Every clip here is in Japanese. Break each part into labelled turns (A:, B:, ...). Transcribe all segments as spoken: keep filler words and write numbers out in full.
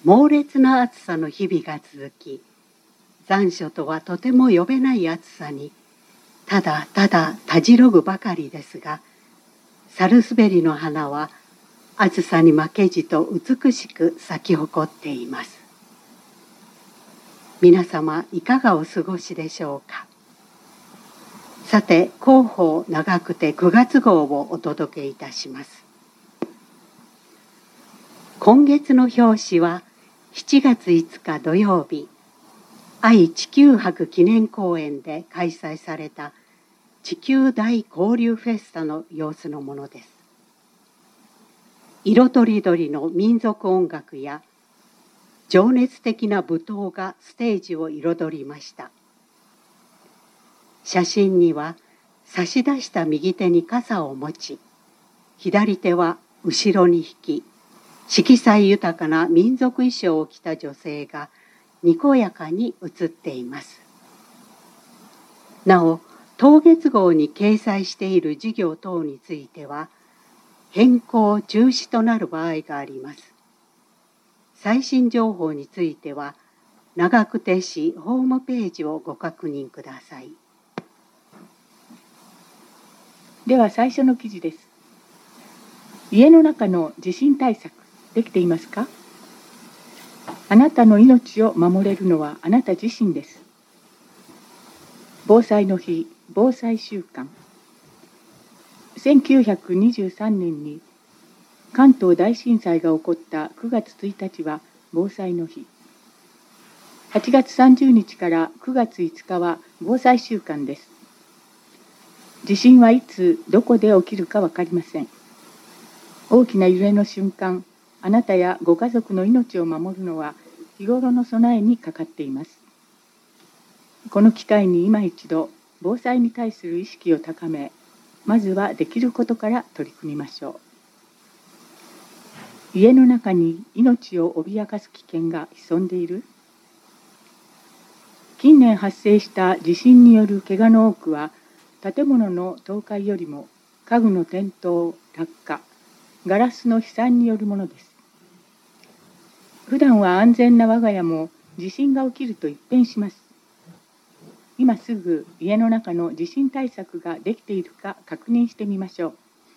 A: 猛烈な暑さの日々が続き、残暑とはとても呼べない暑さにただただたじろぐばかりですが、サルスベリの花は暑さに負けじと美しく咲き誇っています。皆様いかがお過ごしでしょうか。さて、広報長くてくがつ号をお届けいたします。今月の表紙はしちがついつか土曜日、愛・地球博記念公園で開催された地球大交流フェスタの様子のものです。色とりどりの民族音楽や情熱的な舞踏がステージを彩りました。写真には差し出した右手に傘を持ち、左手は後ろに引き、色彩豊かな民族衣装を着た女性がにこやかに写っています。なお、当月号に掲載している事業等については、変更中止となる場合があります。最新情報については、長久手市ホームページをご確認ください。
B: では最初の記事です。家の中の地震対策できていますか？あなたの命を守れるのはあなた自身です。防災の日、防災週間。せんきゅうひゃくにじゅうさんねんに関東大震災が起こったくがつついたちは防災の日。はちがつさんじゅうにちからくがついつかは防災週間です。地震はいつどこで起きるか分かりません。大きな揺れの瞬間、あなたやご家族の命を守るのは日頃の備えにかかっています。この機会に今一度防災に対する意識を高め、まずはできることから取り組みましょう。家の中に命を脅かす危険が潜んでいる？近年発生した地震による怪我の多くは、建物の倒壊よりも家具の転倒・落下、ガラスの飛散によるものです。普段は安全な我が家も地震が起きると一変します。今すぐ家の中の地震対策ができているか確認してみましょ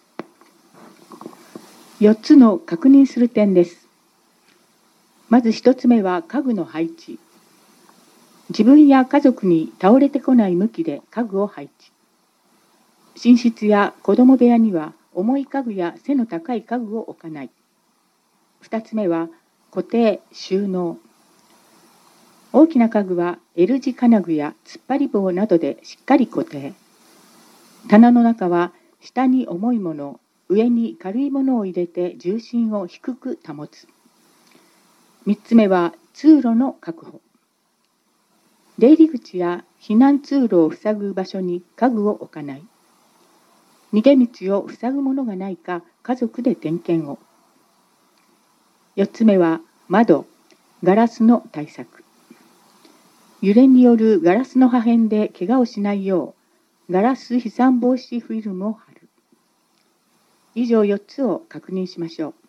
B: う。よっつの確認する点です。まずひとつめは家具の配置。自分や家族に倒れてこない向きで家具を配置。寝室や子供部屋には重い家具や背の高い家具を置かない。ふたつめは固定・収納。大きな家具は L 字金具や突っ張り棒などでしっかり固定。棚の中は下に重いもの、上に軽いものを入れて重心を低く保つ。みっつめは通路の確保。出入り口や避難通路を塞ぐ場所に家具を置かない。逃げ道を塞ぐものがないか家族で点検を。よっつめは窓、ガラスの対策。揺れによるガラスの破片で怪我をしないよう、ガラス飛散防止フィルムを貼る。以上よっつを確認しましょう。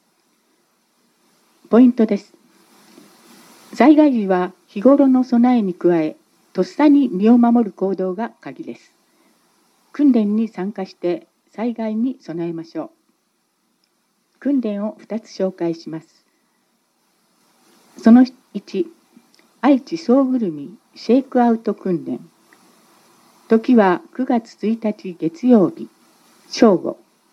B: ポイントです。災害時は日頃の備えに加え、とっさに身を守る行動が鍵です。訓練に参加して災害に備えましょう。訓練をふたつ紹介します。そのいち、愛知総ぐるみシェイクアウト訓練。時はくがつついたち月曜日、正午。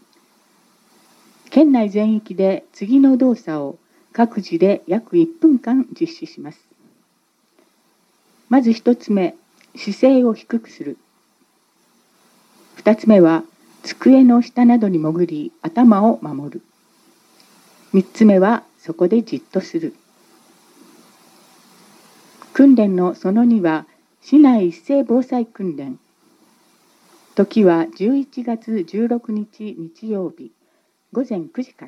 B: 県内全域で次の動作を各自で約いっぷんかん実施します。まずひとつめ、姿勢を低くする。ふたつめは、机の下などに潜り頭を守る。みっつめは、そこでじっとする。訓練のそのには、市内一斉防災訓練。時はじゅういちがつじゅうろくにち日曜日、ごぜんくじから。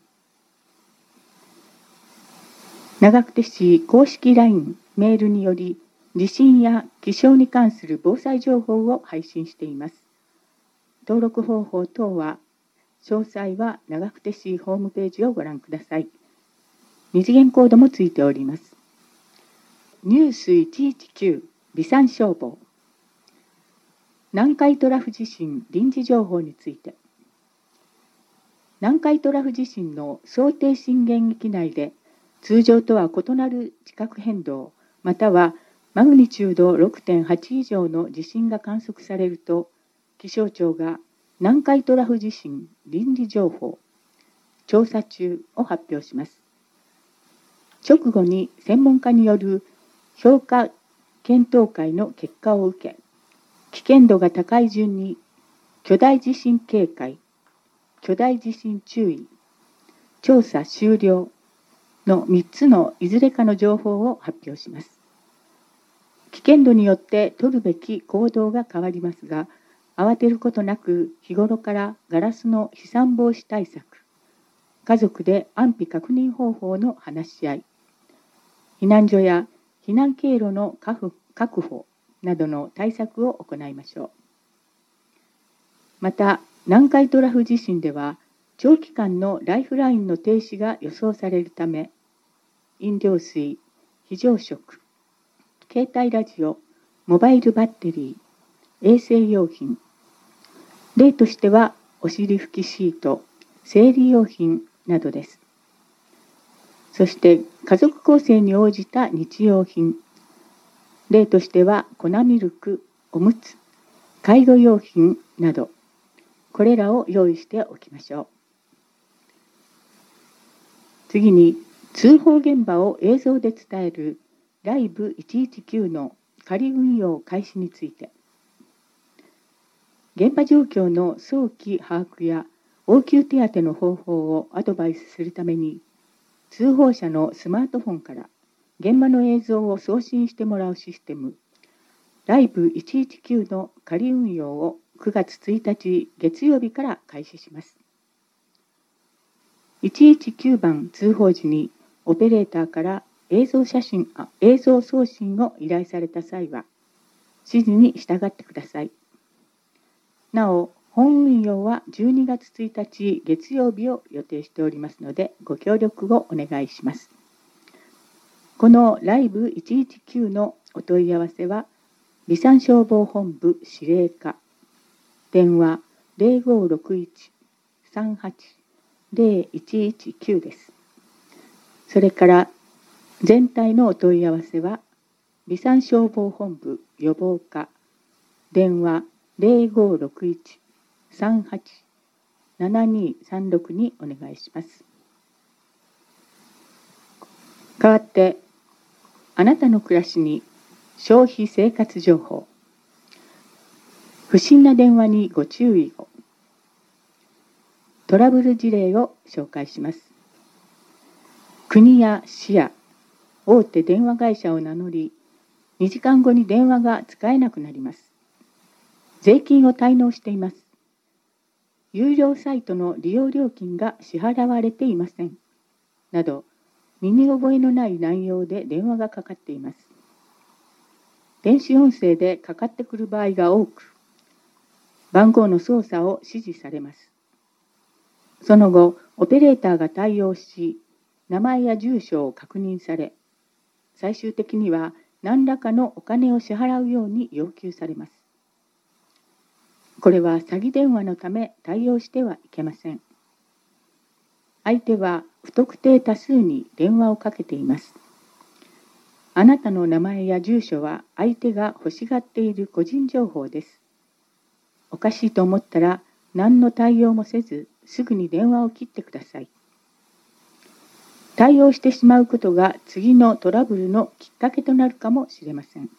B: 長久手市公式 ライン、メールにより、地震や気象に関する防災情報を配信しています。登録方法等は、詳細は長久手市ホームページをご覧ください。 二次元コードもついております。ニュースいちいちきゅう備産消防。南海トラフ地震臨時情報について。南海トラフ地震の想定震源域内で通常とは異なる地殻変動またはマグニチュード ろくてんはち 以上の地震が観測されると、気象庁が南海トラフ地震臨時情報調査中を発表します。直後に専門家による評価検討会の結果を受け、危険度が高い順に巨大地震警戒、巨大地震注意、調査終了のみっつのいずれかの情報を発表します。危険度によって取るべき行動が変わりますが、慌てることなく日頃からガラスの飛散防止対策、家族で安否確認方法の話し合い、避難所や避難経路の確保などの対策を行いましょう。また、南海トラフ地震では長期間のライフラインの停止が予想されるため、飲料水、非常食、携帯ラジオ、モバイルバッテリー、衛生用品、例としてはお尻拭きシート、生理用品などです。そして家族構成に応じた日用品、例としては粉ミルク、おむつ、介護用品など、これらを用意しておきましょう。次に、通報現場を映像で伝えるライブいちいちきゅうの仮運用開始について。現場状況の早期把握や応急手当の方法をアドバイスするために、通報者のスマートフォンから現場の映像を送信してもらうシステム、ライブいちいちきゅうの仮運用をくがつついたち月曜日から開始します。いちいちきゅうばん通報時にオペレーターから映像写真、あ、映像送信を依頼された際は、指示に従ってください。なお、本運用はじゅうにがつついたち月曜日を予定しておりますので、ご協力をお願いします。このライブいちいちきゅうのお問い合わせは、備産消防本部司令課、電話 ゼロごろくいち さんはち ゼロいちいちきゅうです。それから全体のお問い合わせは、備産消防本部予防課、電話 ゼロごろくいち さんはち ななにさんろく にお願いします。代わって、あなたの暮らしに消費生活情報。不審な電話にご注意を。トラブル事例を紹介します。国や市や大手電話会社を名乗り、にじかんごに電話が使えなくなります。税金を滞納しています。有料サイトの利用料金が支払われていません。など、身に覚えのない内容で電話がかかっています。電子音声でかかってくる場合が多く、番号の操作を指示されます。その後、オペレーターが対応し、名前や住所を確認され、最終的には何らかのお金を支払うように要求されます。これは詐欺電話のため対応してはいけません。相手は不特定多数に電話をかけています。あなたの名前や住所は相手が欲しがっている個人情報です。おかしいと思ったら何の対応もせず、すぐに電話を切ってください。対応してしまうことが次のトラブルのきっかけとなるかもしれません。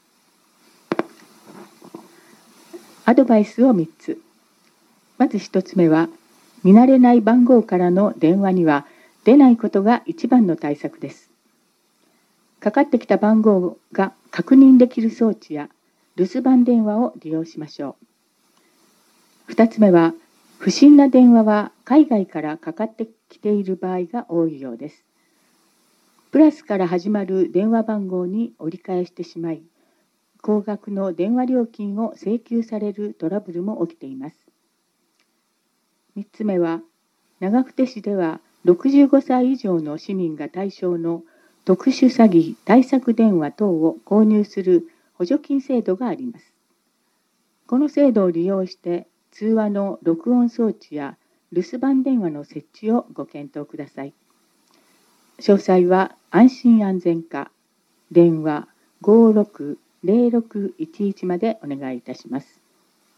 B: アドバイスをみっつ。まずひとつめは、見慣れない番号からの電話には出ないことが一番の対策です。かかってきた番号が確認できる装置や留守番電話を利用しましょう。ふたつめは、不審な電話は海外からかかってきている場合が多いようです。プラスから始まる電話番号に折り返してしまい、高額の電話料金を請求されるトラブルも起きています。みっつめは、長久手市ではろくじゅうごさい以上の市民が対象の特殊詐欺対策電話等を購入する補助金制度があります。この制度を利用して通話の録音装置や留守番電話の設置をご検討ください。詳細は安心安全課電話 ごーろくぜろろくいちいち までお願いいたします。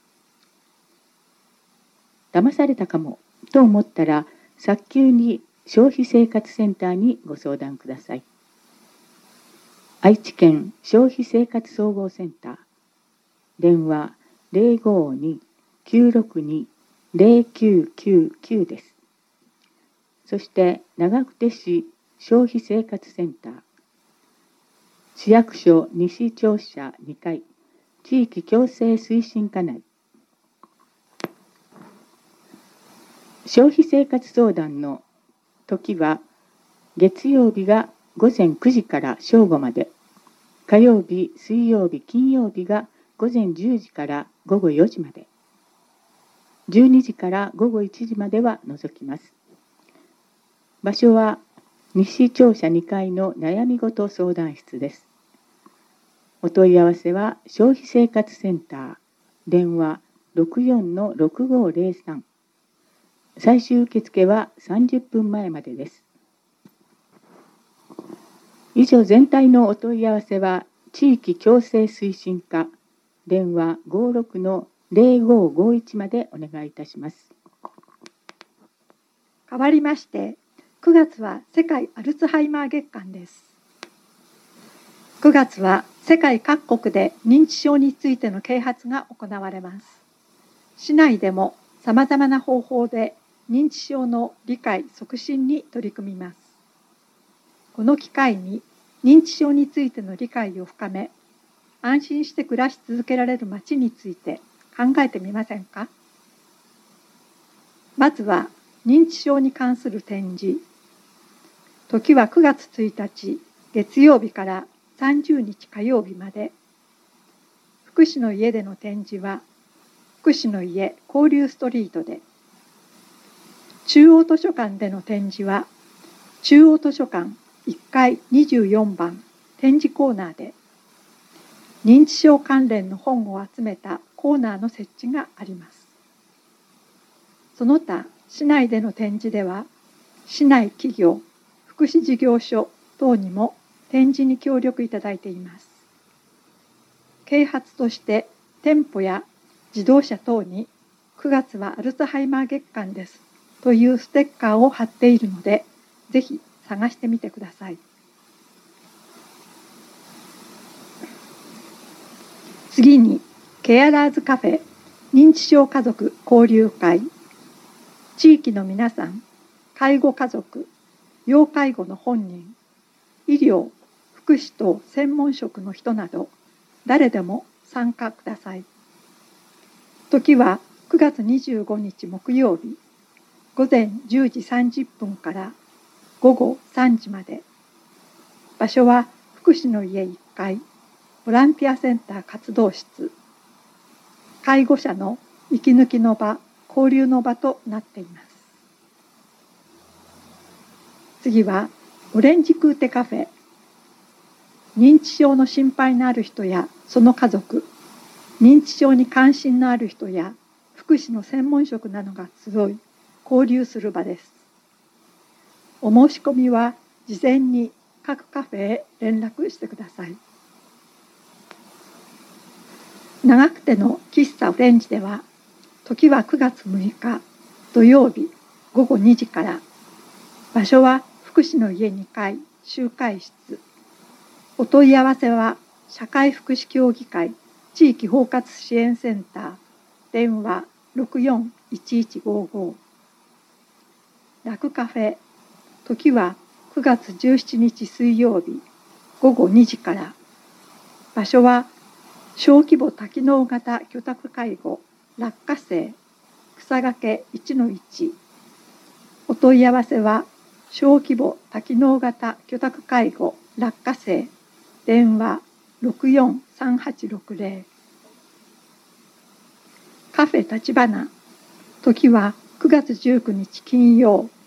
B: 騙されたかもと思ったら早急に消費生活センターにご相談ください。愛知県消費生活総合センター電話 ゼロごに きゅうろくに ゼロきゅうきゅうきゅう です。そして長久手市消費生活センター市役所西庁舎にかい地域共生推進課内消費生活相談の時は月曜日がごぜんくじから正午まで、火曜日、水曜日、金曜日がごぜんじゅうじからごごよじまで、じゅうにじからごごいちじまでは除きます。場所は西庁舎にかいの悩み事相談室です。お問い合わせは消費生活センター電話 ろくよんのろくごぜろさん、最終受付はさんじゅっぷんまえまでです。以上全体のお問い合わせは地域共生推進課電話 ごーろくのぜろごごいち までお願いいたします。
C: 変わりましてくがつは世界アルツハイマー月間です。くがつは世界各国で認知症についての啓発が行われます。市内でもさまざまな方法で認知症の理解促進に取り組みます。この機会に認知症についての理解を深め、安心して暮らし続けられる街について考えてみませんか。まずは認知症に関する展示。時はくがつついたち月曜日からさんじゅうにち火曜日まで。福祉の家での展示は福祉の家交流ストリートで。中央図書館での展示は中央図書館いっかいにじゅうよんばん展示コーナーで。認知症関連の本を集めたコーナーの設置があります。その他市内での展示では市内企業福祉事業所等にも展示に協力いただいています。啓発として店舗や自動車等にくがつはアルツハイマー月間ですというステッカーを貼っているので、ぜひ探してみてください。次にケアラーズカフェ認知症家族交流会。地域の皆さん、介護家族、要介護の本人、医療、福祉等専門職の人など誰でも参加ください。時はくがつにじゅうごにち木曜日ごぜんじゅうじさんじゅっぷんからごごさんじまで。場所は福祉の家いっかいボランティアセンター活動室。介護者の息抜きの場、交流の場となっています。次はオレンジクーテカフェ。認知症の心配のある人やその家族、認知症に関心のある人や福祉の専門職などが集い交流する場です。お申し込みは事前に各カフェへ連絡してください。長久手の喫茶オレンジでは時はくがつむいか土曜日ごごにじから。場所は福祉の家にかい集会室。お問い合わせは社会福祉協議会地域包括支援センター電話 ろくよんいちいちごご。ラクカフェ。時はくがつじゅうしちにち水曜日ごごにじから。場所は小規模多機能型居宅介護落花生草掛 いちのいち。お問い合わせは小規模多機能型居宅介護落花生電話 ろくよんさんはちろくぜろ。カフェ立花。時はくがつじゅうくにち金曜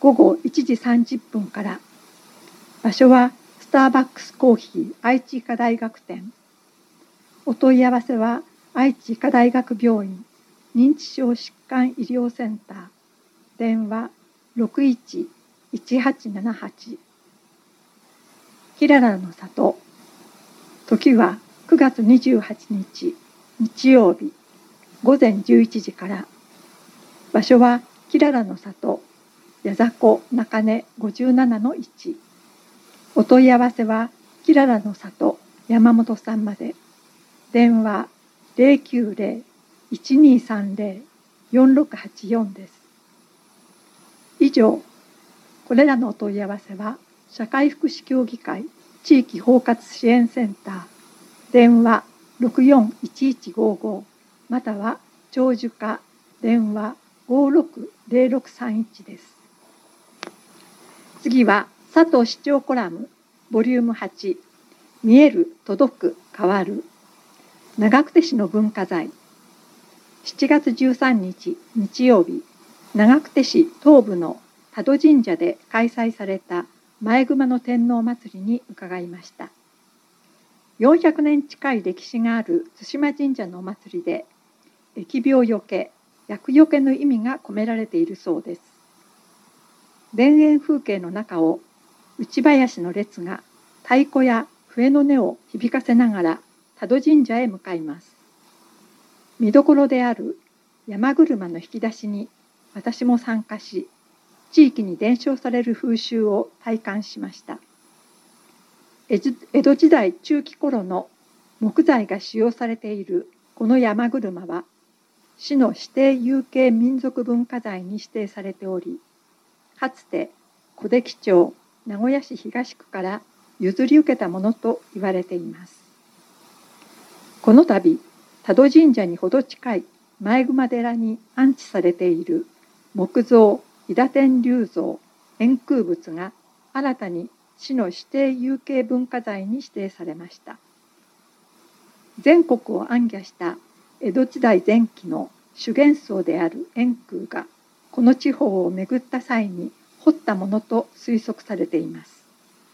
C: ごごいちじさんじゅっぷんから。場所はスターバックスコーヒー愛知医科大学店。お問い合わせは愛知医科大学病院認知症疾患医療センター。電話 ろくいちいちはちななはち。きららの里。時はくがつにじゅうはちにち日曜日ごぜんじゅういちじから。場所はきららの里矢迫中根 ごじゅうななのいち。お問い合わせはきららの里山本さんまで。電話 ゼロきゅうゼロ いちにさんゼロ よんろくはちよん です。以上、これらのお問い合わせは社会福祉協議会地域包括支援センター電話 ろくよんいちいちごご または長寿課電話 ごろくゼロろくさんいち です。次は佐藤市長コラムボリュームはち見える届く変わる長久手市の文化財。しちがつじゅうさんにち日曜日、長久手市東部の多度神社で開催された前熊の天皇祭りに伺いました。よんひゃくねん近い歴史がある津島神社のお祭りで、疫病よけ、厄よけの意味が込められているそうです。田園風景の中を内林の列が太鼓や笛の音を響かせながら多度神社へ向かいます。見どころである山車の引き出しに私も参加し、地域に伝承される風習を体感しました。江戸時代中期頃の木材が使用されているこの山車は、市の指定有形民俗文化財に指定されており、かつて小出来町名古屋市東区から譲り受けたものと言われています。この度、多度神社にほど近い前熊寺に安置されている木造伊達天立像円空仏が新たに市の指定有形文化財に指定されました。全国を行脚した江戸時代前期の修験僧である円空がこの地方を巡った際に彫ったものと推測されています。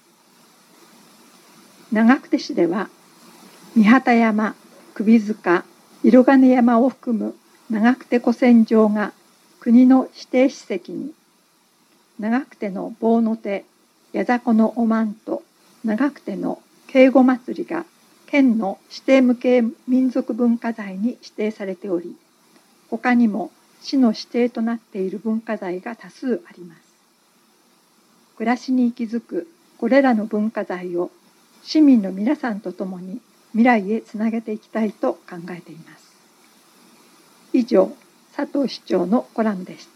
C: 長久手市では三畑山、首塚、色金山を含む長久手古戦場が国の指定史跡に、長久手の棒の手、矢迫のおまんと長久手の警護祭りが県の指定無形民俗文化財に指定されており、他にも市の指定となっている文化財が多数あります。暮らしに息づくこれらの文化財を市民の皆さんと共に未来へつなげていきたいと考えています。以上、佐藤市長のコラムでした。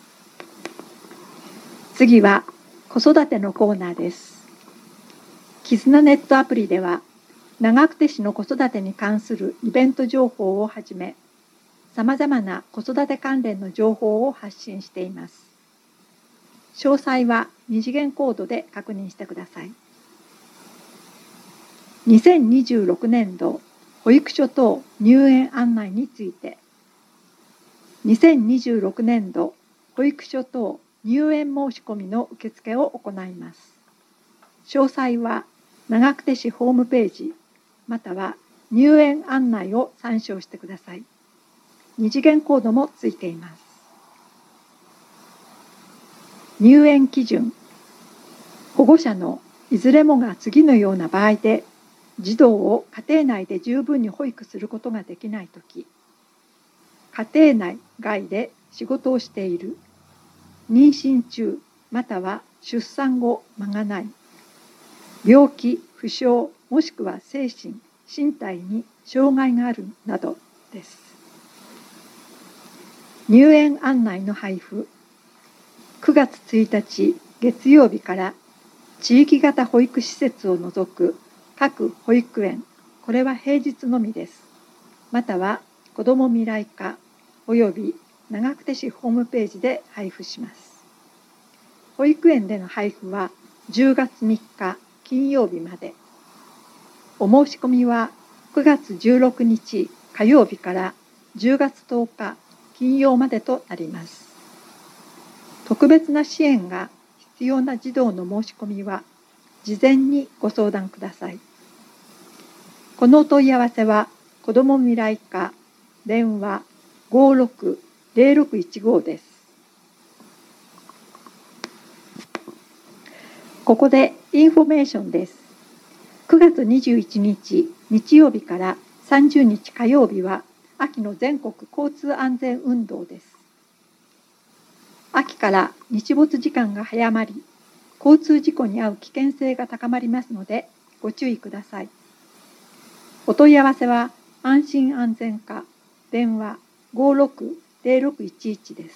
C: 次は子育てのコーナーです。絆ネットアプリでは、長久手市の子育てに関するイベント情報をはじめ、さまざまな子育て関連の情報を発信しています。詳細は二次元コードで確認してください。にせんにじゅうろくねんど保育所等入園案内について、にせんにじゅうろくねんど保育所等入園申し込みの受付を行います。詳細は長久手市ホームページまたは入園案内を参照してください。二次元コードもついています。入園基準。保護者のいずれもが次のような場合で児童を家庭内で十分に保育することができないとき、家庭内外で仕事をしている、妊娠中または出産後間がない、病気、負傷もしくは精神、身体に障害があるなどです。入園案内の配布、くがつついたち月曜日から地域型保育施設を除く各保育園、これは平日のみです。または子ども未来課および長久手市ホームページで配布します。保育園での配布はじゅうがつみっか金曜日まで。お申し込みはくがつじゅうろくにち火曜日からじゅうがつとおか金曜までとなります。 特別な支援が必要な児童の申し込みは事前にご相談ください。このお問い合わせは子ども未来課電話 ごろくぜろろくいちご です。ここでインフォメーションです。くがつにじゅういちにち日曜日からさんじゅうにち火曜日は秋の全国交通安全運動です。秋から日没時間が早まり、交通事故に遭う危険性が高まりますのでご注意ください。お問い合わせは安心安全課電話 ごろくぜろろくいちいち です。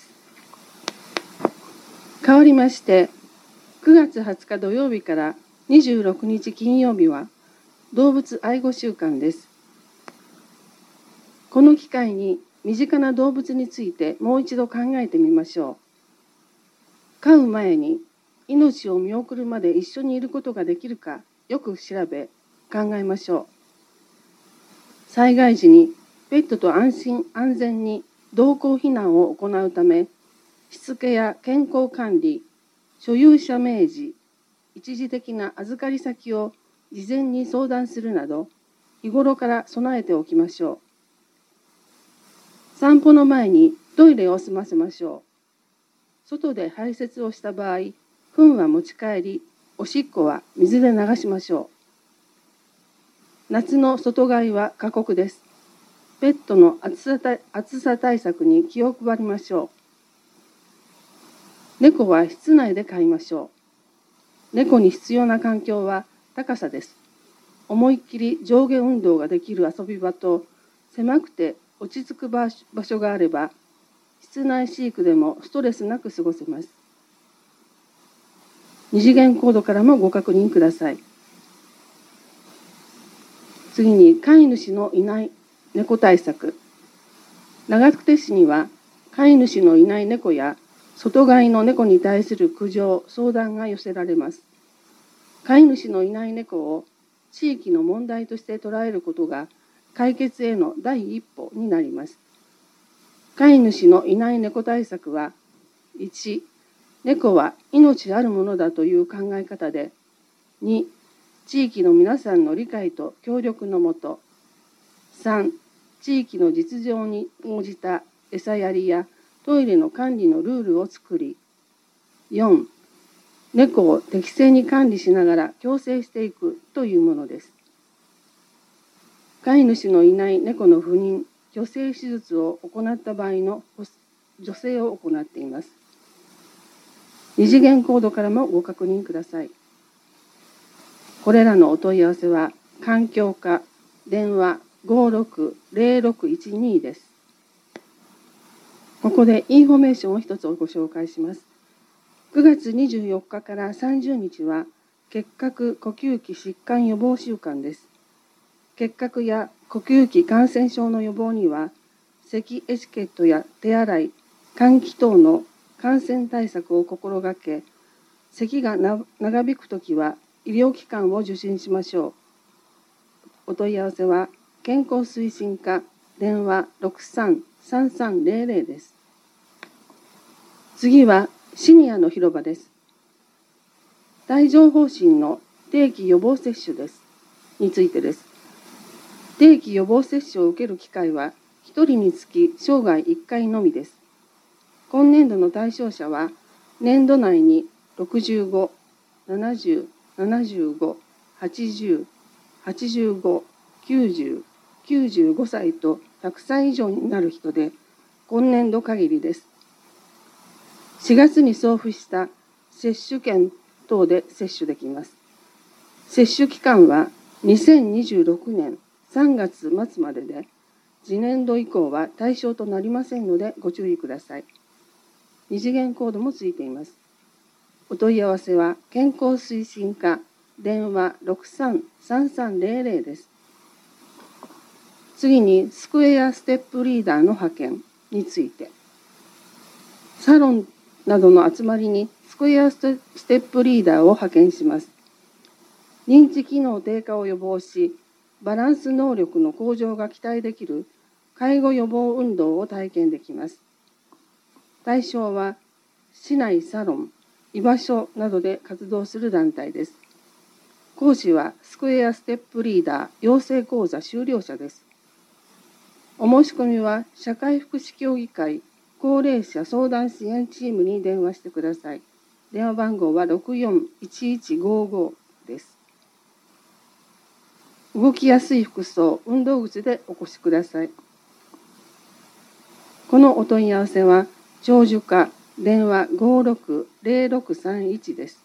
D: 変わりまして、くがつはつか土曜日からにじゅうろくにち金曜日は動物愛護週間です。この機会に身近な動物についてもう一度考えてみましょう。飼う前に命を見送るまで一緒にいることができるかよく調べ考えましょう。災害時にペットと安心安全に同行避難を行うため、しつけや健康管理、所有者明示、一時的な預かり先を事前に相談するなど、日頃から備えておきましょう。散歩の前にトイレを済ませましょう。外で排泄をした場合、糞は持ち帰り、おしっこは水で流しましょう。夏の外飼いは過酷です。ペットの暑さ対、暑さ対策に気を配りましょう。猫は室内で飼いましょう。猫に必要な環境は高さです。思いっきり上下運動ができる遊び場と狭くて落ち着く場所があれば、室内飼育でもストレスなく過ごせます。二次元コードからもご確認ください。次に、飼い主のいない猫対策。長久手市には飼い主のいない猫や外飼いの猫に対する苦情・相談が寄せられます。飼い主のいない猫を地域の問題として捉えることが解決への第一歩になります。飼い主のいない猫対策は、いち、猫は命あるものだという考え方で、に、地域の皆さんの理解と協力のもと、さん、地域の実情に応じた餌やりやトイレの管理のルールを作り、よん、猫を適正に管理しながら共生していくというものです。飼い主のいない猫の不妊・去勢手術を行った場合の助成を行っています。二次元コードからもご確認ください。これらのお問い合わせは、環境課電話 ごろくぜろろくいちに です。ここでインフォメーションを一つご紹介します。くがつにじゅうよっかからさんじゅうにちは、結核・呼吸器疾患予防週間です。結核や呼吸器感染症の予防には、咳エチケットや手洗い、換気等の感染対策を心がけ、咳が長引くときは医療機関を受診しましょう。お問い合わせは健康推進課電話 ろくさんさんさんぜろぜろ です。次はシニアの広場です。帯状疱疹の定期予防接種です。についてです。定期予防接種を受ける機会はひとりにつき生涯いっかいのみです。今年度の対象者は年度内にろくじゅうご、ななじゅう、ななじゅうご、はちじゅう、はちじゅうご、きゅうじゅう、きゅうじゅうごさいとひゃくさい以上になる人で、今年度限りです。しがつに送付した接種券等で接種できます。接種期間はにせんにじゅうろくねんさんがつまつまでで、次年度以降は対象となりませんのでご注意ください。二次元コードもついています。お問い合わせは健康推進課電話 ろくさんさんさんぜろぜろ です。次にスクエアステップリーダーの派遣について。サロンなどの集まりにスクエアステップリーダーを派遣します。認知機能低下を予防し、バランス能力の向上が期待できる介護予防運動を体験できます。対象は市内サロン、居場所などで活動する団体です。講師はスクエアステップリーダー養成講座修了者です。お申し込みは社会福祉協議会高齢者相談支援チームに電話してください。電話番号はろくよんいちいちごごです。動きやすい服装、運動靴でお越しください。このお問い合わせは長寿課電話ごろくぜろろくさんいちです。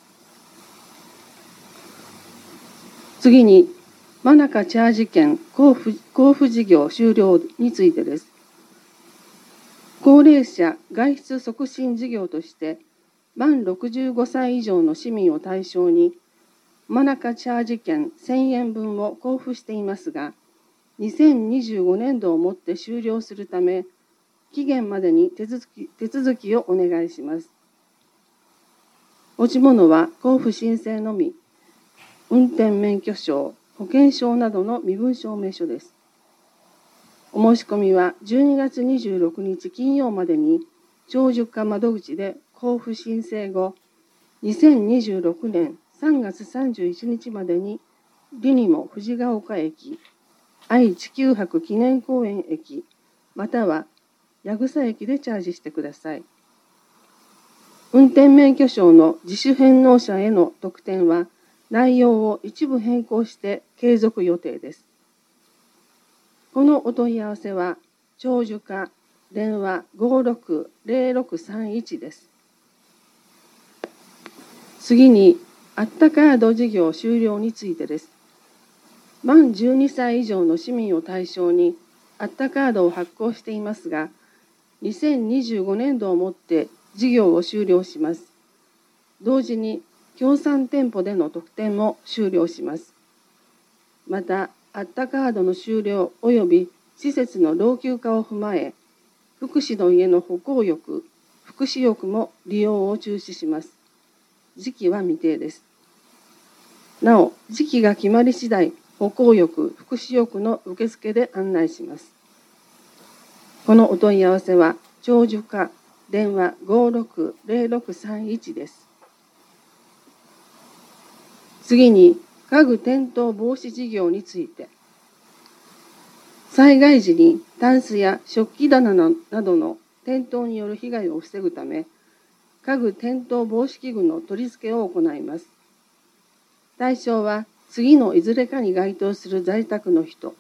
D: 次に、真中チャージ券交付、交付事業終了についてです。高齢者外出促進事業として、満ろくじゅうごさい以上の市民を対象に、真中チャージ券せんえんぶんを交付していますが、にせんにじゅうごねんどをもって終了するため、期限までに手続き、手続きをお願いします。持ち物は交付申請のみ、運転免許証、保険証などの身分証明書です。お申し込みはじゅうにがつにじゅうろくにち金曜までに長寿課窓口で交付申請後、にせんにじゅうろくねんさんがつさんじゅういちにちまでにリニモ藤ヶ丘駅、愛・地球博記念公園駅、または矢草駅でチャージしてください。運転免許証の自主返納者への特典は内容を一部変更して継続予定です。このお問い合わせは長寿課電話ごろくぜろろくさんいちです。次に、あったカード事業終了についてです。満じゅうにさい以上の市民を対象にあったカードを発行していますが、にせんにじゅうごねんどをもって事業を終了します。同時に、協賛店舗での特典も終了します。また、あったカードの終了及び施設の老朽化を踏まえ、福祉の家の歩行浴、福祉浴も利用を中止します。時期は未定です。なお、時期が決まり次第、歩行浴、福祉浴の受付で案内します。このお問い合わせは、長寿課電話ごろくぜろろくさんいちです。次に、家具転倒防止事業について。災害時にタンスや食器棚などの転倒による被害を防ぐため、家具転倒防止器具の取り付けを行います。対象は次のいずれかに該当する在宅の人、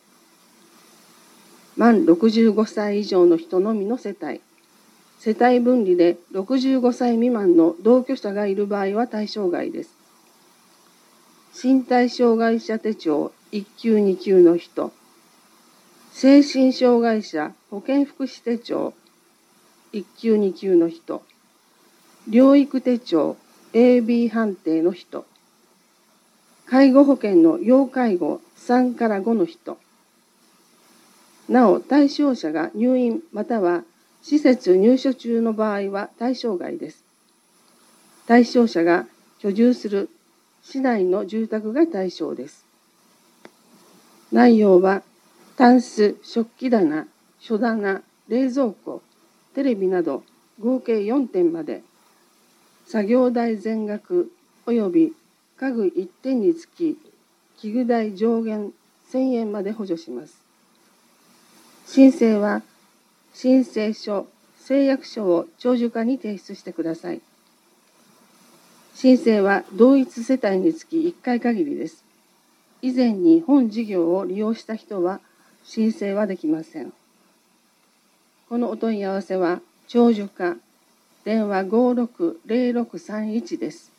D: 満ろくじゅうごさい以上の人のみの世帯、世帯分離でろくじゅうごさい未満の同居者がいる場合は対象外です。身体障害者手帳いっきゅうにきゅうの人、精神障害者保健福祉手帳いっきゅうにきゅうの人、療育手帳 エービー 判定の人、介護保険の要介護さんからごの人、なお対象者が入院または施設入所中の場合は対象外です。対象者が居住する市内の住宅が対象です。内容は、タンス、食器棚、書棚、冷蔵庫、テレビなど合計よんてんまで、作業代全額及び家具いってんにつき、器具代上限せんえんまで補助します。申請は、申請書、誓約書を長寿課に提出してください。申請は同一世帯につきいっかい限りです。以前に本事業を利用した人は申請はできません。このお問い合わせは長寿課電話ごろくぜろろくさんいちです。